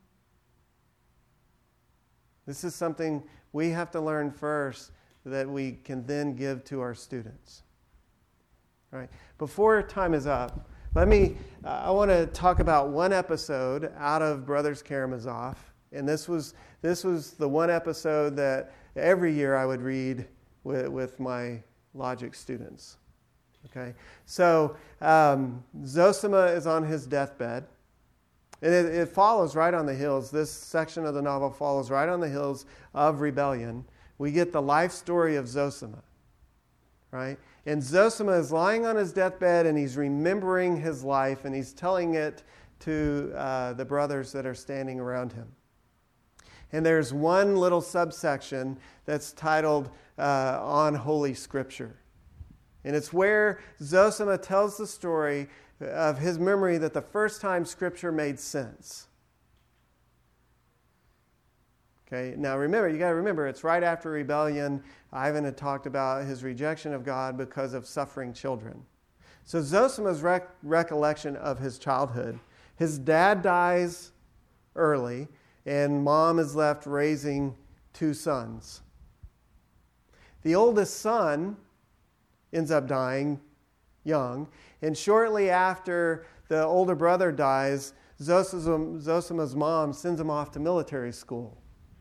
This is something we have to learn first that we can then give to our students. All right. Before time is up, let me, uh, I want to talk about one episode out of Brothers Karamazov. And this was this was the one episode that every year I would read with, with my logic students. Okay? So um, Zosima is on his deathbed. And it, it follows right on the heels. This section of the novel follows right on the heels of rebellion. We get the life story of Zosima. Right? And Zosima is lying on his deathbed, and he's remembering his life, and he's telling it to uh, the brothers that are standing around him. And there's one little subsection that's titled uh, On Holy Scripture. And it's where Zosima tells the story of his memory that the first time Scripture made sense. Okay, now remember, you got to remember, it's right after rebellion. Ivan had talked about his rejection of God because of suffering children. So Zosima's rec- recollection of his childhood, his dad dies early, and mom is left raising two sons. The oldest son ends up dying young, and shortly after the older brother dies, Zosima, Zosima's mom sends him off to military school.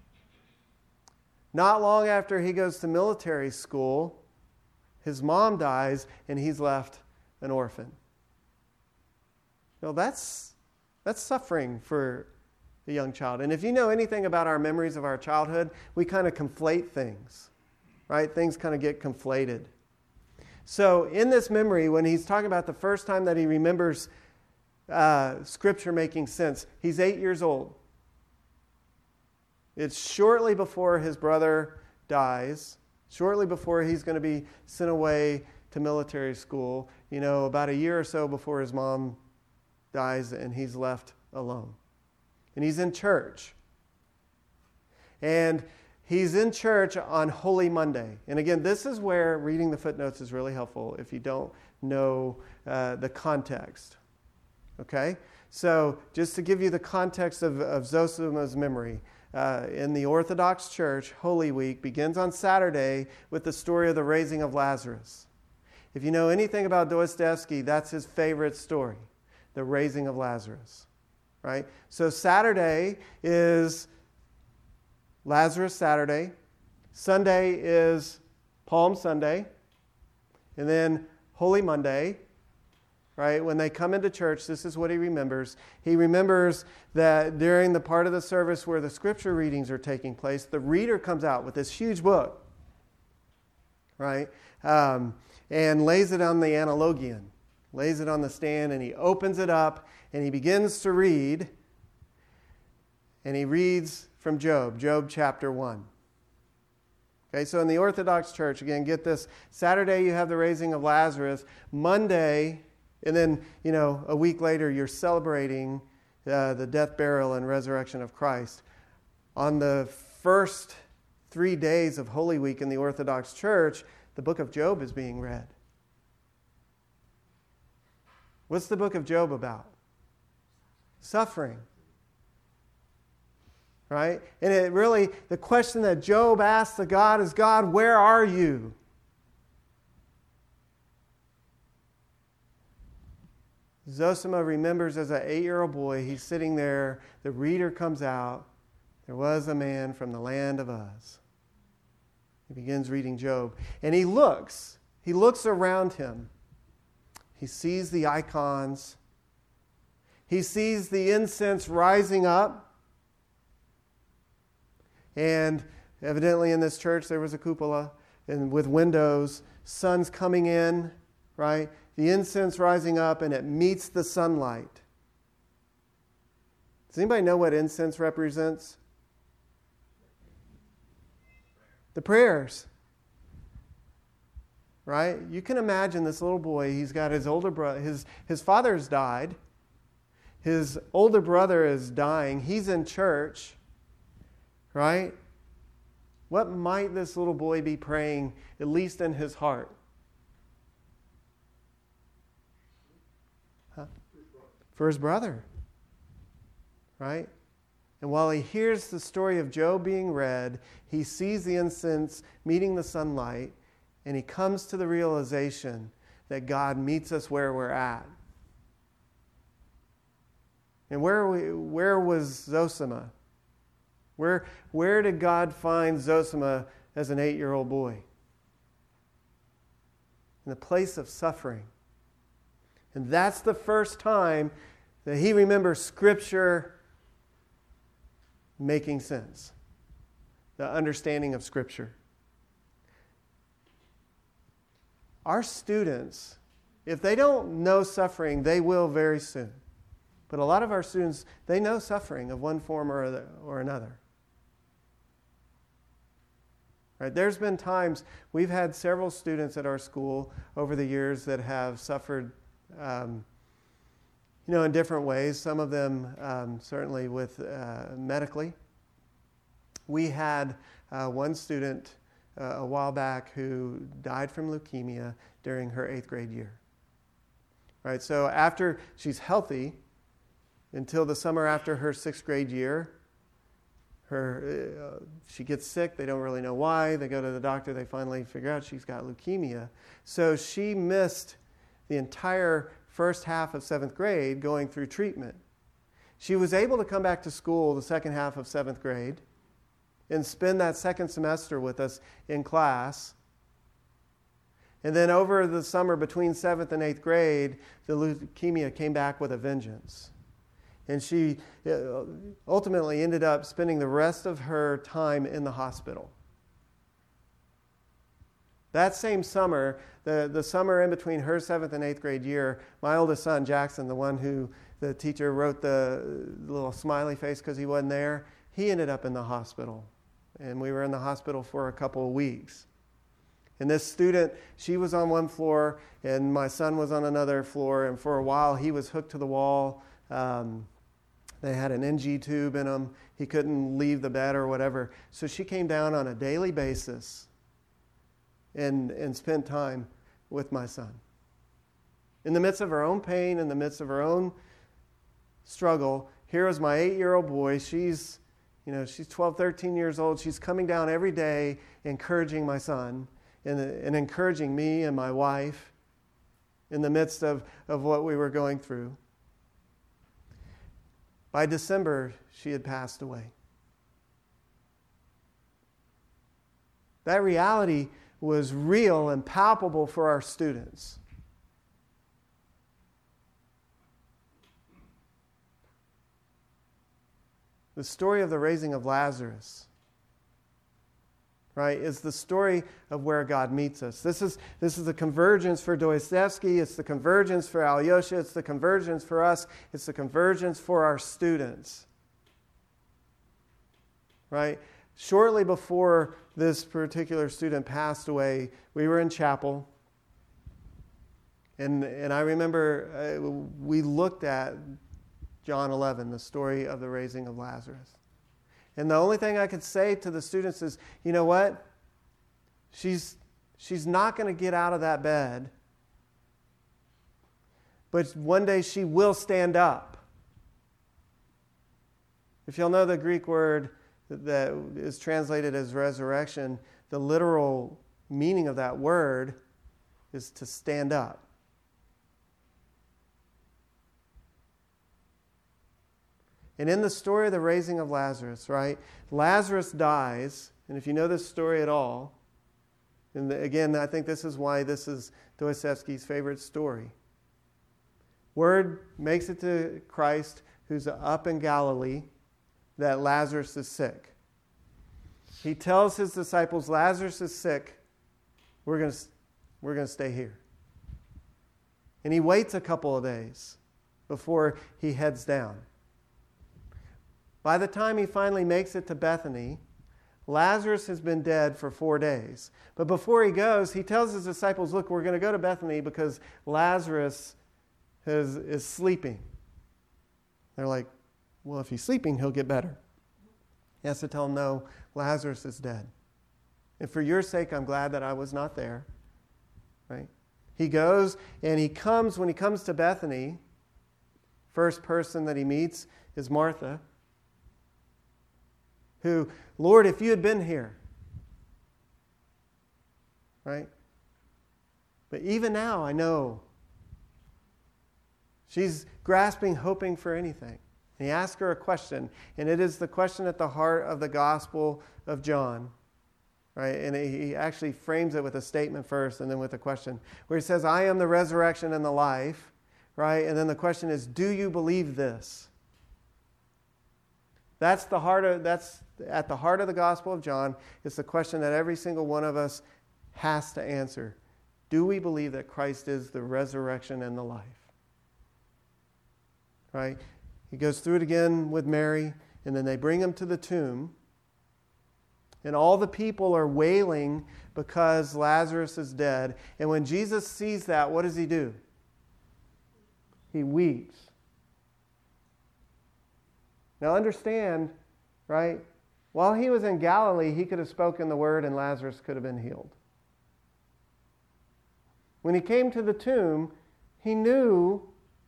Not long after he goes to military school, his mom dies, and he's left an orphan. Well, that's, that's suffering for a young child. And if you know anything about our memories of our childhood, we kind of conflate things, right? Things kind of get conflated. So in this memory, when he's talking about the first time that he remembers uh, Scripture making sense, he's eight years old. It's shortly before his brother dies, shortly before he's going to be sent away to military school, you know, about a year or so before his mom dies and he's left alone. And he's in church. And he's in church on Holy Monday. And again, this is where reading the footnotes is really helpful if you don't know uh, the context. Okay? So just to give you the context of, of Zosima's memory, uh, in the Orthodox Church, Holy Week begins on Saturday with the story of the raising of Lazarus. If you know anything about Dostoevsky, that's his favorite story, the raising of Lazarus. Right? So Saturday is Lazarus Saturday. Sunday is Palm Sunday. And then Holy Monday, right? When they come into church, this is what he remembers. He remembers that during the part of the service where the scripture readings are taking place, the reader comes out with this huge book, right? Um, and lays it on the analogion, lays it on the stand, and he opens it up, and he begins to read, and he reads from Job, Job chapter one. Okay, so in the Orthodox Church, again, get this, Saturday you have the raising of Lazarus, Monday, and then, you know, a week later you're celebrating uh, the death, burial, and resurrection of Christ. On the first three days of Holy Week in the Orthodox Church, the book of Job is being read. What's the book of Job about? Suffering. Right? And it really, the question that Job asks to God is, God, where are you? Zosima remembers as an eight-year-old boy, he's sitting there, the reader comes out, there was a man from the land of Uz. He begins reading Job. And he looks, he looks around him. He sees the icons. He sees the incense rising up. And evidently in this church there was a cupola and with windows, sun's coming in, right? The incense rising up and it meets the sunlight. Does anybody know what incense represents? The prayers. Right? You can imagine this little boy, he's got his older brother, his, his father's died. His older brother is dying. He's in church. Right? What might this little boy be praying, at least in his heart? Huh? For his brother. Right? And while he hears the story of Job being read, he sees the incense meeting the sunlight, and he comes to the realization that God meets us where we're at. And where we, where was Zosima? Where, where did God find Zosima as an eight-year-old boy? In the place of suffering. And that's the first time that he remembers Scripture making sense. The understanding of Scripture. Our students, if they don't know suffering, they will very soon. But a lot of our students, they know suffering of one form or, other, or another. Right? There's been times, we've had several students at our school over the years that have suffered, um, you know, in different ways. Some of them um, certainly with uh, medically, we had uh, one student uh, a while back who died from leukemia during her eighth grade year. Right, so after she's healthy, until the summer after her sixth grade year, her uh, she gets sick. They don't really know why. They go to the doctor. They finally figure out she's got leukemia. So she missed the entire first half of seventh grade going through treatment. She was able to come back to school the second half of seventh grade and spend that second semester with us in class. And then over the summer between seventh and eighth grade, the leukemia came back with a vengeance. And she ultimately ended up spending the rest of her time in the hospital. That same summer, the, the summer in between her seventh and eighth grade year, my oldest son, Jackson, the one who the teacher wrote the little smiley face because he wasn't there, he ended up in the hospital. And we were in the hospital for a couple of weeks. And this student, she was on one floor, and my son was on another floor, and for a while he was hooked to the wall. Um, they had an N G tube in him. He couldn't leave the bed or whatever. So she came down on a daily basis and, and spent time with my son. In the midst of her own pain, in the midst of her own struggle, here was my eight-year-old boy. She's, you know, she's twelve, thirteen years old. She's coming down every day encouraging my son and, and encouraging me and my wife in the midst of, of what we were going through. By December, she had passed away. That reality was real and palpable for our students. The story of the raising of Lazarus, right, is the story of where God meets us. This is, this is the convergence for Dostoevsky. It's the convergence for Alyosha. It's the convergence for us. It's the convergence for our students. Right? Shortly before this particular student passed away, we were in chapel. And, and I remember uh, we looked at John eleven, the story of the raising of Lazarus. And the only thing I could say to the students is, you know what? She's, she's not going to get out of that bed. But one day she will stand up. If you'll know the Greek word that is translated as resurrection, the literal meaning of that word is to stand up. And in the story of the raising of Lazarus, right, Lazarus dies, and if you know this story at all, and again, I think this is why this is Dostoevsky's favorite story. Word makes it to Christ, who's up in Galilee, that Lazarus is sick. He tells his disciples, Lazarus is sick, we're going to, we're going to stay here. And he waits a couple of days before he heads down. By the time he finally makes it to Bethany, Lazarus has been dead for four days. But before he goes, he tells his disciples, look, we're going to go to Bethany because Lazarus is, is sleeping. They're like, well, if he's sleeping, he'll get better. He has to tell them, no, Lazarus is dead. And for your sake, I'm glad that I was not there. Right? He goes and he comes, when he comes to Bethany, first person that he meets is Martha, who, Lord, if you had been here, right? But even now, I know she's grasping, hoping for anything. And he asks her a question, and it is the question at the heart of the Gospel of John, right? And he actually frames it with a statement first and then with a question, where he says, I am the resurrection and the life, right? And then the question is, do you believe this? That's the heart of, that's at the heart of the Gospel of John. It's the question that every single one of us has to answer. Do we believe that Christ is the resurrection and the life? Right? He goes through it again with Mary, and then they bring him to the tomb. And all the people are wailing because Lazarus is dead. And when Jesus sees that, what does he do? He weeps. Now understand, right? While he was in Galilee, he could have spoken the word and Lazarus could have been healed. When he came to the tomb, he knew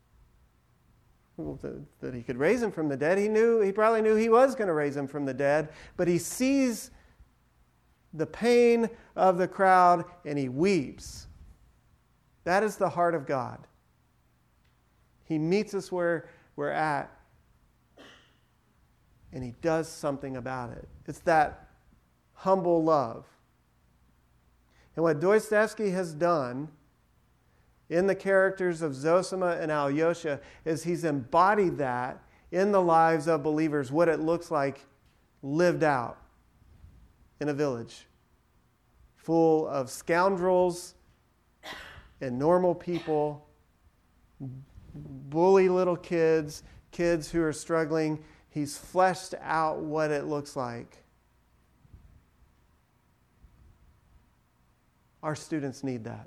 that he could raise him from the dead. He knew, he probably knew he was going to raise him from the dead, but he sees the pain of the crowd and he weeps. That is the heart of God. He meets us where we're at and he does something about it. It's that humble love. And what Dostoevsky has done in the characters of Zosima and Alyosha is he's embodied that in the lives of believers, what it looks like lived out in a village full of scoundrels and normal people, bully little kids, kids who are struggling. He's fleshed out what it looks like. Our students need that.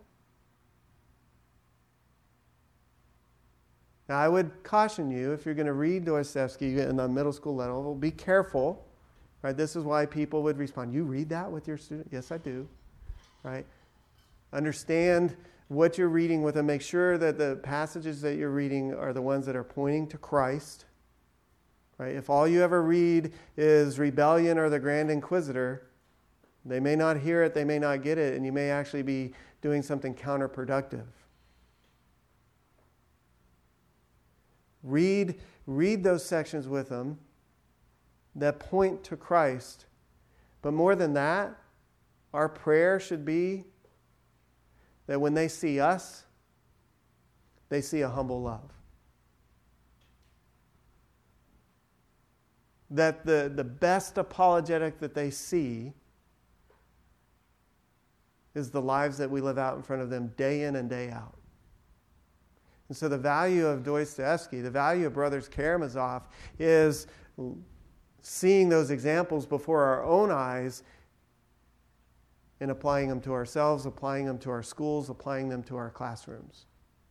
Now, I would caution you, if you're going to read Dostoevsky in the middle school level, be careful. Right? This is why people would respond, you read that with your student? Yes, I do. Right? Understand what you're reading with them. Make sure that the passages that you're reading are the ones that are pointing to Christ. Right? If all you ever read is rebellion or the Grand Inquisitor, they may not hear it, they may not get it, and you may actually be doing something counterproductive. Read, read those sections with them that point to Christ. But more than that, our prayer should be that when they see us, they see a humble love. That the, the best apologetic that they see is the lives that we live out in front of them day in and day out. And so the value of Dostoevsky, the value of Brothers Karamazov, is seeing those examples before our own eyes and applying them to ourselves, applying them to our schools, applying them to our classrooms.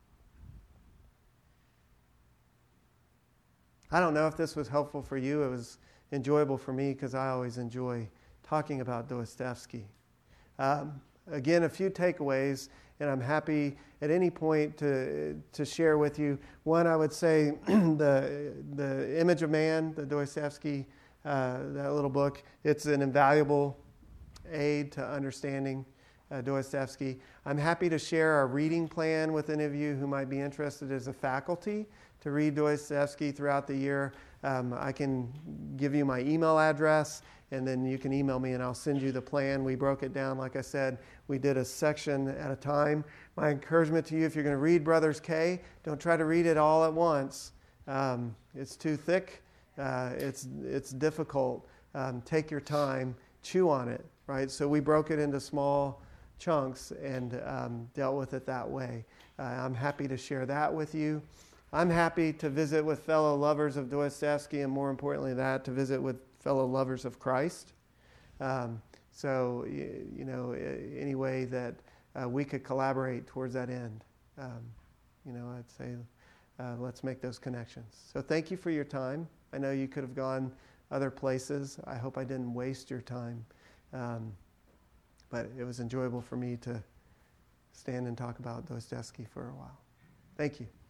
I don't know if this was helpful for you. It was enjoyable for me because I always enjoy talking about Dostoevsky. Um, again, a few takeaways, and I'm happy at any point to to share with you. One, I would say the the Image of Man, the Dostoevsky, uh, that little book. It's an invaluable aid to understanding uh, Dostoevsky. I'm happy to share our reading plan with any of you who might be interested as a faculty to read Dostoevsky throughout the year. Um, I can give you my email address, and then you can email me and I'll send you the plan. We broke it down, like I said, we did a section at a time. My encouragement to you, if you're going to read Brothers K, don't try to read it all at once. Um, it's too thick. Uh, it's it's difficult. Um, take your time. Chew on it, right? So we broke it into small chunks and um, dealt with it that way. Uh, I'm happy to share that with you. I'm happy to visit with fellow lovers of Dostoevsky, and more importantly that, to visit with fellow lovers of Christ. Um, so, you, you know, any way that uh, we could collaborate towards that end, um, you know, I'd say uh, let's make those connections. So thank you for your time. I know you could have gone other places. I hope I didn't waste your time. Um, but it was enjoyable for me to stand and talk about Dostoevsky for a while. Thank you.